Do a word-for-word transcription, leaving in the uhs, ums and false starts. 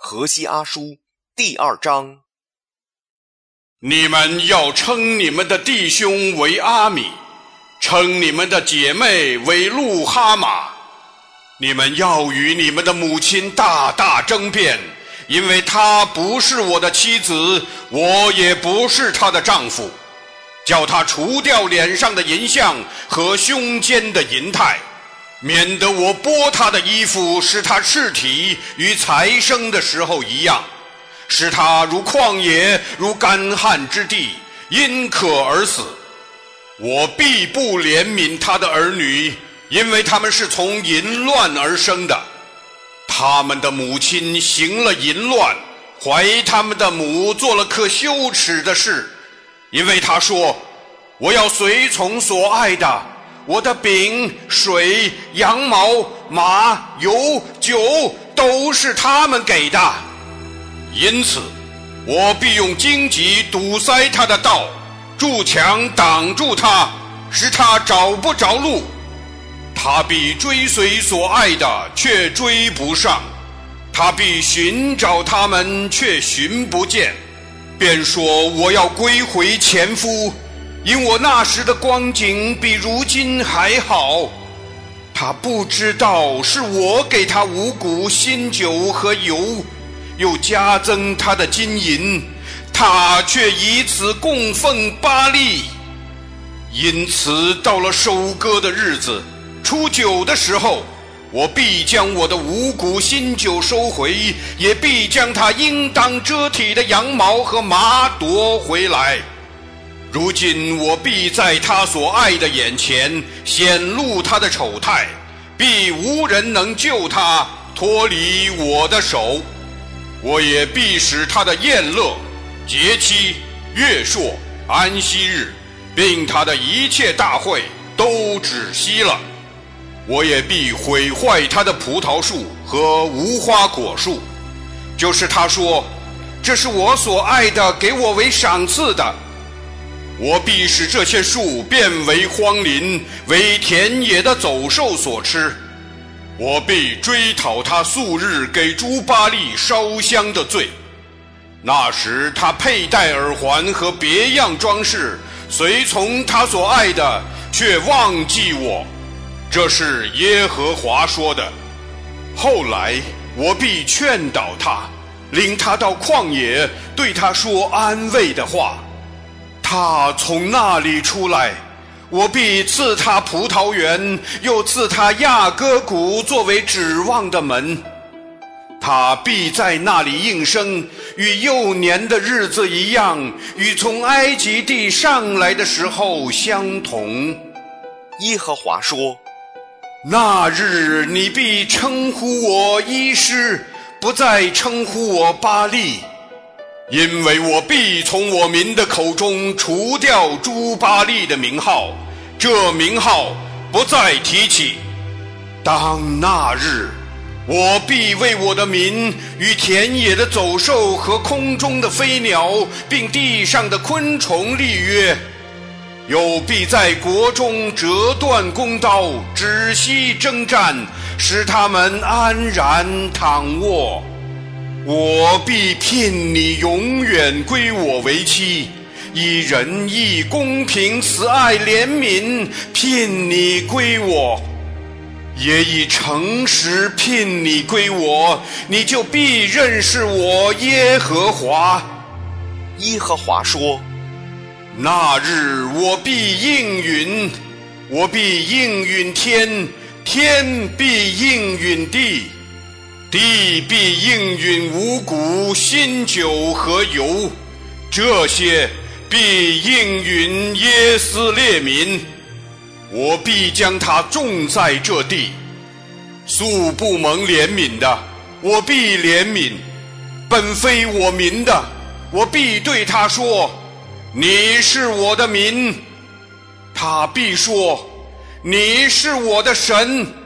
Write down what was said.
何西阿书第二章。 你们要称你们的弟兄为阿米，称你们的姐妹为路哈玛。你们要与你们的母亲大大争辩，因为她不是我的妻子，我也不是她的丈夫。叫她除掉脸上的银像和胸间的银态，免得我剥她的衣服，使她赤体，与才生的时候一样，使她如旷野，如干旱之地，因渴而死。我必不怜悯她的儿女，因为他们是从淫乱而生的。他们的母亲行了淫乱，怀他们的母做了可羞耻的事。因为他说，我要随从所爱的，我的饼、水、羊毛、马、油、酒都是他们给的。因此我必用荆棘堵塞他的道，筑墙挡住他，使他找不着路。他必追随所爱的，却追不上；他必寻找他们，却寻不见。便说，我要归回前夫，因我那时的光景比如今还好。他不知道是我给他五谷、新酒和油，又加增他的金银，他却以此供奉巴力。因此到了收割的日子，初九的时候，我必将我的五谷新酒收回，也必将他应当遮体的羊毛和麻夺回来。如今我必在他所爱的眼前显露他的丑态，必无人能救他脱离我的手。我也必使他的宴乐、节期、月朔、安息日，并他的一切大会都止息了。我也必毁坏他的葡萄树和无花果树，就是他说，这是我所爱的，给我为赏赐的。我必使这些树变为荒林，为田野的走兽所吃。我必追讨他素日给诸巴力烧香的罪。那时他佩戴耳环和别样装饰，随从他所爱的，却忘记我。这是耶和华说的。后来我必劝导他，领他到旷野，对他说安慰的话。他从那里出来，我必赐他葡萄园，又赐他亚割谷作为指望的门。他必在那里应生，与幼年的日子一样，与从埃及地上来的时候相同。 耶和华说， 那日你必称呼我医师，不再称呼我巴力，因为我必从我民的口中除掉诸巴力的名号，这名号不再提起。当那日，我必为我的民与田野的走兽和空中的飞鸟，并地上的昆虫立约。又必在国中折断弓刀，止息征战，使他们安然躺卧。我必聘你永远归我为妻，以仁义、公平、慈爱、怜悯聘你归我，也以诚实聘你归我，你就必认识我耶和华。 耶和华说， 那日我必应允，我必应允天，天必应允地，地必应允五谷、新酒和油，这些必应允耶斯列民。我必将他种在这地，素不蒙怜悯的，我必怜悯；本非我民的，我必对他说，你是我的民。他必说，你是我的神。